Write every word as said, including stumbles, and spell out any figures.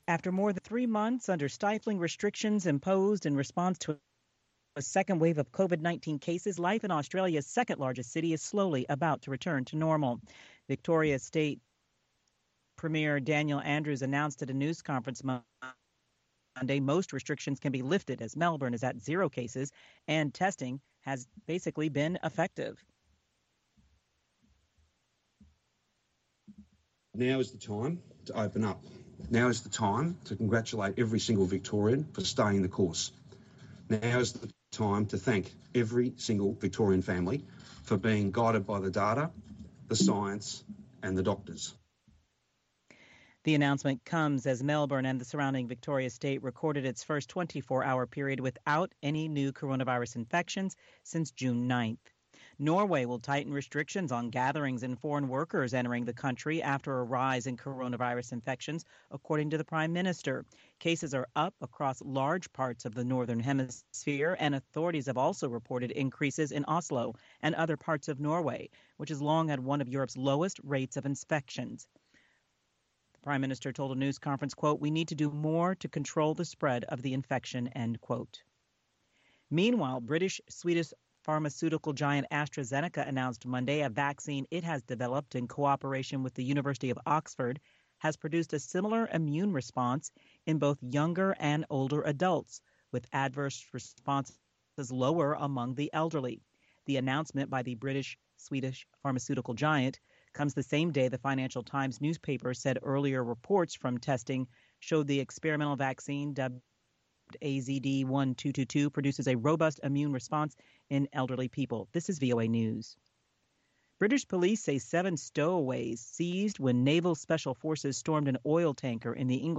After more than three months under stifling restrictions imposed in response to a second wave of COVID nineteen cases, life in Australia's second largest city is slowly about to return to normal. Victoria State Premier Daniel Andrews announced at a news conference Monday most restrictions can be lifted as Melbourne is at zero cases and testing has basically been effective. Now is the time to open up. Now is the time to congratulate every single Victorian for staying the course. Now is the time to thank every single Victorian family for being guided by the data, the science and the doctors. The announcement comes as Melbourne and the surrounding Victoria State recorded its first twenty-four hour period without any new coronavirus infections since June ninth. Norway will tighten restrictions on gatherings and foreign workers entering the country after a rise in coronavirus infections, according to the Prime Minister. Cases are up across large parts of the Northern Hemisphere, and authorities have also reported increases in Oslo and other parts of Norway, which has long had one of Europe's lowest rates of infections. The Prime Minister told a news conference, quote, "We need to do more to control the spread of the infection," end quote. Meanwhile, British-Swedish pharmaceutical giant AstraZeneca announced Monday a vaccine it has developed in cooperation with the University of Oxford has produced a similar immune response in both younger and older adults, with adverse responses lower among the elderly. The announcement by the British-Swedish pharmaceutical giant comes the same day the Financial Times newspaper said earlier reports from testing showed the experimental vaccine dubbed A Z D one two two two produces a robust immune response in elderly people. This is V O A News. British police say seven stowaways seized when naval special forces stormed an oil tanker in the English